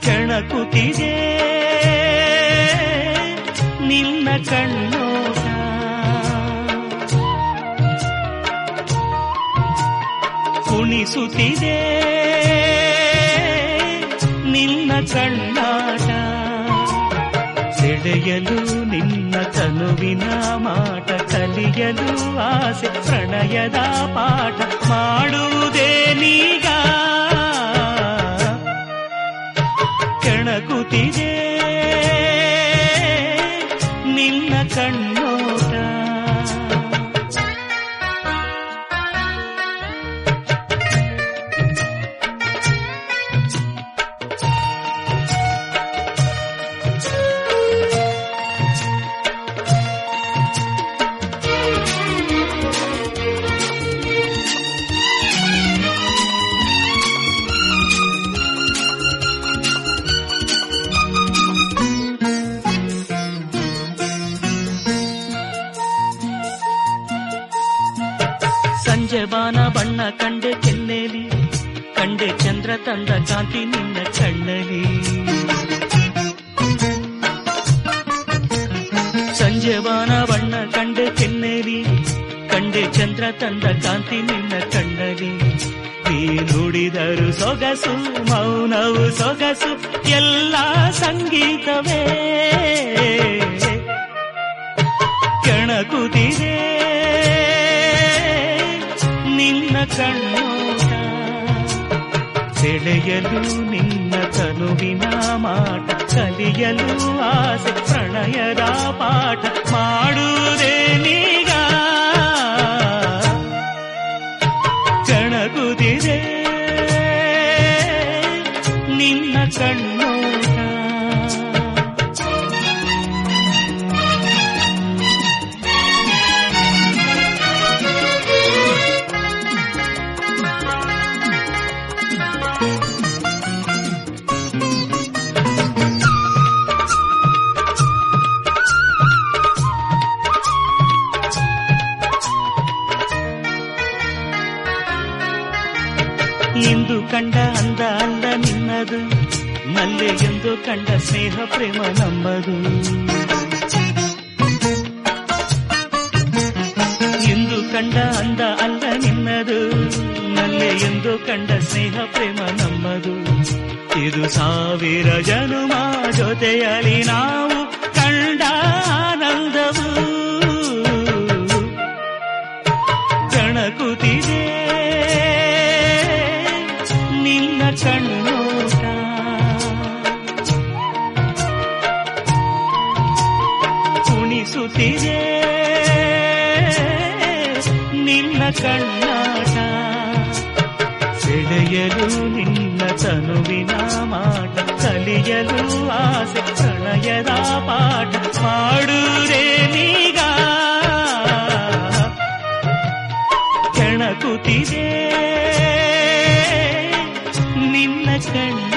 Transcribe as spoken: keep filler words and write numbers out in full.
ಕೆಣಕುತ್ತಿದೆ ನಿನ್ನ ಕಣ್ಣೋಟ, ಕುಣಿಸುತ್ತಿದೆ ನಿನ್ನ ಕಣ್ಣಾಟ, ಸೆಳೆಯಲು ನಿನ್ನ ತನುವಿನ ಮಾಟ, ಕಲಿಯಲು ಆಸೆ ಪ್ರಣಯದ ಪಾಠ ಮಾಡುವುದೇನೀಗ, ಕೆಣಕುತ್ತಿದೆ ನಿನ್ನ ಕಣ್ಣೋಟ. ಸಂಜೆ ಬಾನ ಬಣ್ಣ ಕಂಡೆ ಕೆನ್ನೆಲಿ, ಕಂಡೆ ಚಂದ್ರ ತಂದ ಕಾಂತಿ ನಿನ್ನ ಕಣ್ಣಲಿ, ಸಂಜೆ ಬಾನ ಬಣ್ಣ ಕಂಡೆ ಕೆನ್ನೆಲಿ, ಕಂಡೆ ಚಂದ್ರ ತಂದ ಕಾಂತಿ ನಿನ್ನ ಕಣ್ಣಲಿ, ನೀ ನುಡಿದರು ಸೊಗಸು ಮೌನವು ಸೊಗಸು ಎಲ್ಲ ಸಂಗೀತವೇ, ಕೆಣಕುತ್ತಿದೆ ನಿನ್ನ ಕಣ್ಣೋಟ, ಸೆಳೆಯಲು ನಿನ್ನ ತನುವಿನ ಮಾಟ, ಕಲಿಯಲು ಆಸೆ ಪ್ರಣಯದ ಪಾಠ ಮಾಡುವುದೇನೀಗ, ಕೆಣಕುತ್ತಿದೆ ನಿನ್ನ ಕಣ್ಣೋಟ. ಇಂದು ಕಂಡ ಅಂದ ಅಲ್ಲ ನಿನ್ನದು, ನಲ್ಲೆ ಎಂದು ಕಂಡ ಸ್ನೇಹ ಪ್ರೇಮ ನಮ್ಮದು, ಇಂದು ಕಂಡ ಅಂದ ಅಲ್ಲ ನಿನ್ನದು, ನಲ್ಲೆ ಎಂದು ಕಂಡ ಸ್ನೇಹ ಪ್ರೇಮ ನಮ್ಮದು, ಇದು ಸಾವಿರ ಜನುಮ ಜೊತೆಯಲಿ ನಾವು ಕಂಡ ಆನಂದವು, ಕೆಣಕುತ್ತಿದೆ ನಿನ್ನ ಕಣ್ಣೋಟ, ಕುಣಿಸುತ್ತಿದೆ ನಿನ್ನ ಕಣ್ಣಾಟ, ಸೆಳೆಯಲು ನಿನ್ನ ತನುವಿನ ಮಾಟ, ಕಲಿಯಲು ಆಸೆ ಪ್ರಣಯದ ಪಾಠ ಮಾಡುವುದೇನೀಗ, ಕೆಣಕುತ್ತಿದೆ ನಿನ್ನ ಕಣ್ಣ.